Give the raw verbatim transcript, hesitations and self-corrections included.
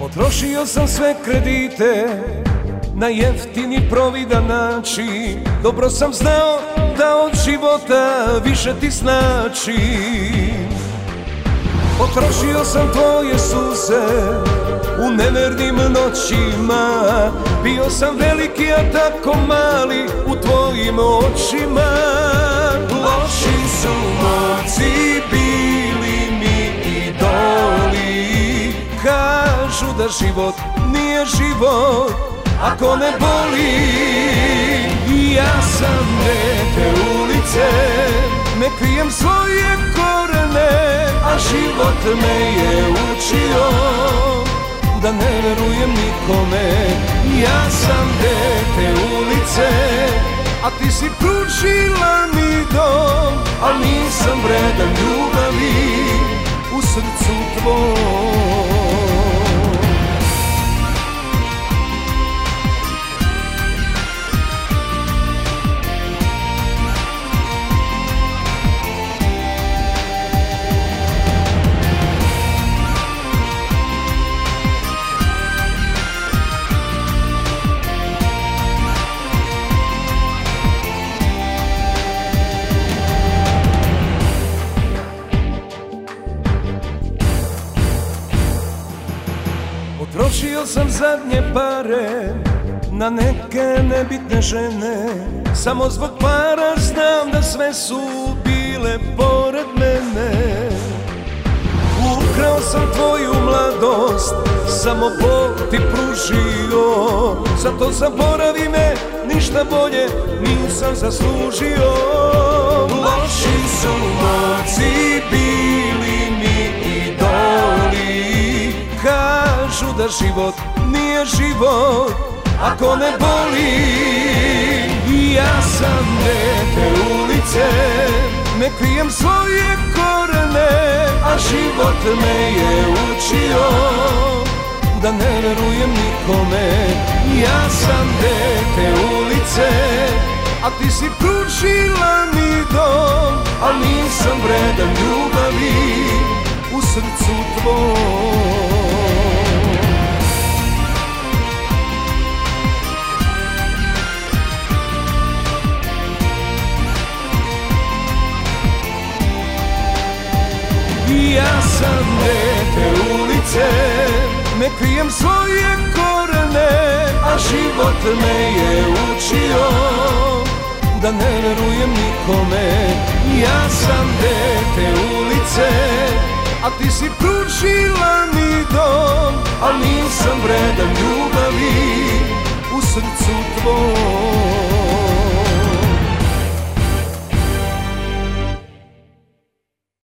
Potrošio sam sve kredite na jeftini providan način. Dobro sam znao da od života više ti znači. Potrošio sam tvoje suze u nevernim noćima. Bio sam veliki, a tako mali u tvojim očima. Loši su momci bili mi idoli. Kažu da život nije život ako ne boli. Ja sam dete ulice, ne krijem svoje korene, a život me je učio da ne verujem nikome. Ja sam dete ulice, a ti si pružila mi dom, al nisam vredan ljubavi u srcu tvom. Potrošio sam zadnje pare na neke nebitne žene. Samo zbog para znam da sve su bile pored mene. Ukrao sam tvoju mladost, samo Bog ti pružio. Zato zaboravi me, ništa bolje nisam zaslužio. Loši su momci bili mi idoli. Kažu da život nije život ako ne boli. Ja sam dete ulice, ne krijem svoje korene, a život me je učio da ne verujem nikome. Ja sam dete ulice, a ti si pružila mi dom, al nisam vredan ljubavi u srcu tvom. Ja sam dete ulice, ne krijem svoje korene, a život me je učio da ne verujem nikome. Ja sam dete ulice, a ti si pružila mi dom, al nisam vredan ljubavi u srcu tvom.